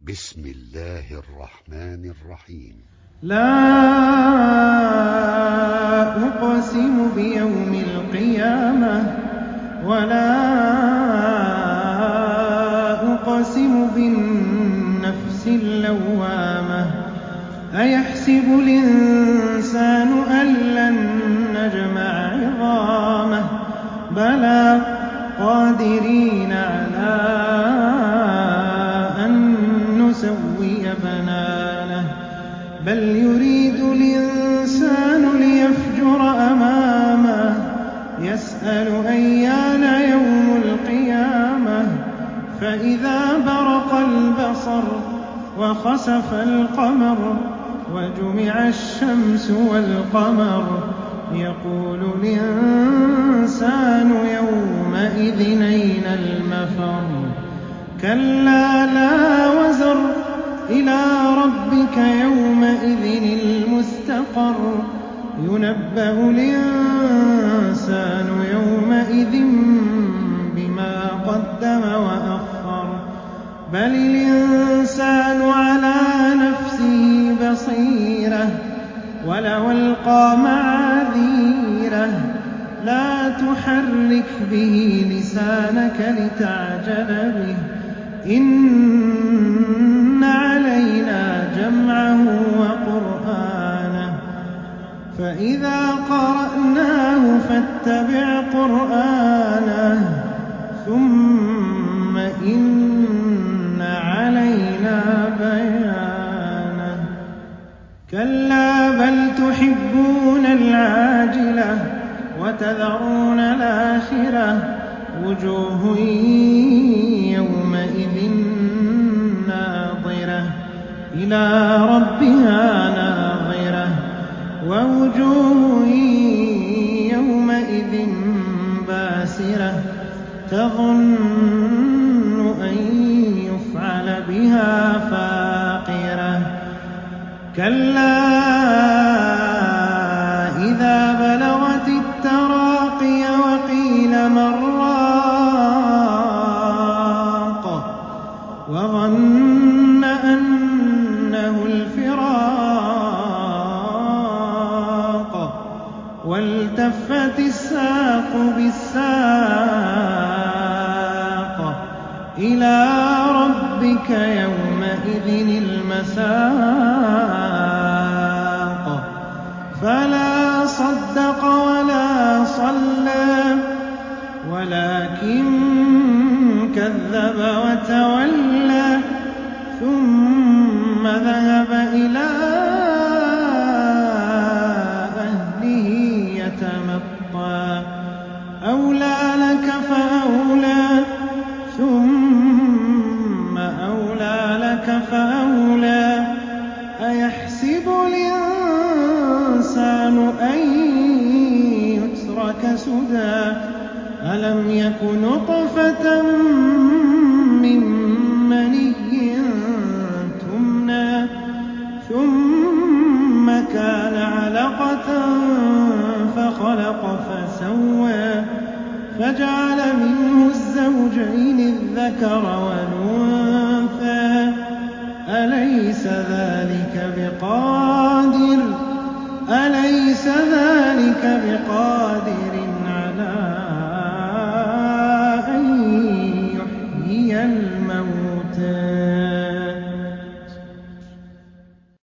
بسم الله الرحمن الرحيم. لا أقسم بيوم القيامة ولا أقسم بالنفس اللوامة أيحسب الإنسان أن لن نجمع عظامه بلى قادرين على أن نسوي بنانه بل يريد الإنسان ليفجر أمامه يسأل أيان يوم القيامة فإذا برق البصر وخسف القمر وجمع الشمس والقمر يقول الإنسان يومئذ أين المفر كلا لا وزر إلى ربك يومئذ المستقر ينبأ الإنسان يومئذ بما قدم وأخر بل الإنسان على نفسه بصيرة ولو ألقى معاذيره لا تحرك به لسانك لتعجل به إن علينا جمعه وقرآنه فإذا قرأناه فاتبع قرآنه ثم إن علينا بيانه كلا بل تحبون العاجلة وتذرون الآخرة وجوه يومئذ ناظرة إلى ربها ناظرة ووجوه يومئذ باسرة تظن أن يفعل بها فاقرة كلا إذا بلغت التراقي وقيل من راق وظن أنه الفراق والتفت الساق بالساق إلى ربك يومئذ المساق فلا صدق ولا صلى ولكن كذب وتولى ثم ذهب إلى أهله يتمطى أولى لك فأولى ثم أولى لك فأولى أيحسب الإنسان أن يترك سدى ألم يك نطفة من مني تمنى ثم كان علقة فخلق فسوى فجعل منه الزوجين الذكر والأنثى أليس ذلك بقادر